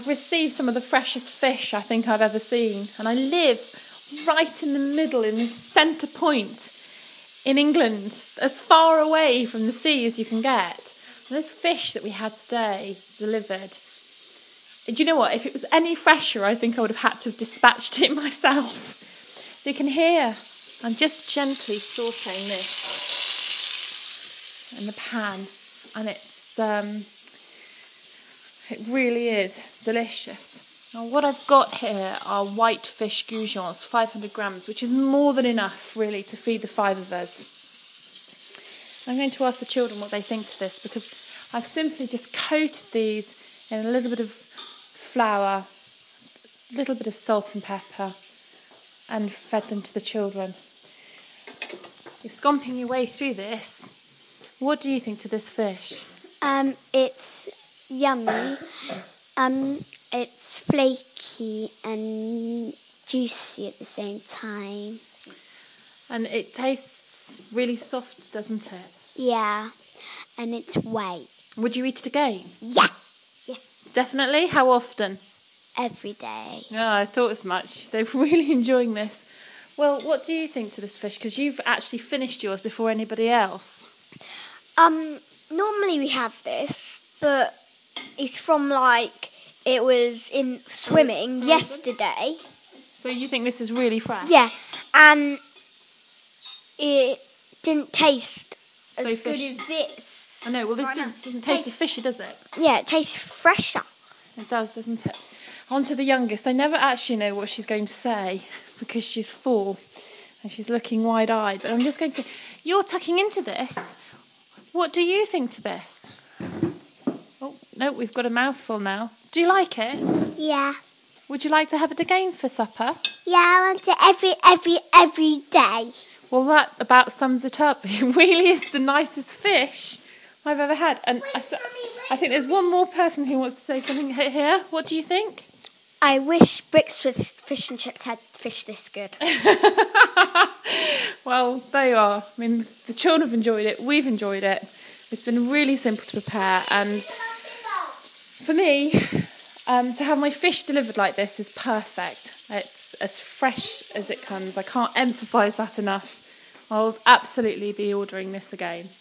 I've received some of the freshest fish I think I've ever seen, and I live right in the middle, in the centre point in England, as far away from the sea as you can get. And this fish that we had today delivered, do you know what? If it was any fresher, I think I would have had to have dispatched it myself. So you can hear, I'm just gently sautéing this in the pan, and it really is delicious. Now what I've got here are white fish goujons, 500 grams, which is more than enough really to feed the 5 of us. I'm going to ask the children what they think to this, because I've simply just coated these in a little bit of flour, a little bit of salt and pepper, and fed them to the children. You're scomping your way through this. What do you think to this fish? It's yummy. It's flaky and juicy at the same time. And it tastes really soft, doesn't it? Yeah, and it's white. Would you eat it again? Yeah. Definitely? How often? Every day. Yeah, I thought as much. They're really enjoying this. Well, what do you think to this fish? Because you've actually finished yours before anybody else. Normally we have this, but it's from it was in swimming yesterday. So you think this is really fresh? Yeah, and it didn't taste as So good fish. as this. I know, well this doesn't taste as fishy, does it? Yeah, it tastes fresher. It does, doesn't it? On to the youngest. I never actually know what she's going to say because she's 4 and she's looking wide-eyed. But I'm just going to say, you're tucking into this. What do you think to this? Oh, no, we've got a mouthful now. Do you like it? Yeah. Would you like to have it again for supper? Yeah, I want it every day. Well, that about sums it up. It really is the nicest fish I've ever had. And I think there's one more person who wants to say something here. What do you think? I wish Bricks with fish and chips had fish this good. Well, there you are. I mean, the children have enjoyed it. We've enjoyed it. It's been really simple to prepare. And for me, to have my fish delivered like this is perfect. It's as fresh as it comes. I can't emphasise that enough. I'll absolutely be ordering this again.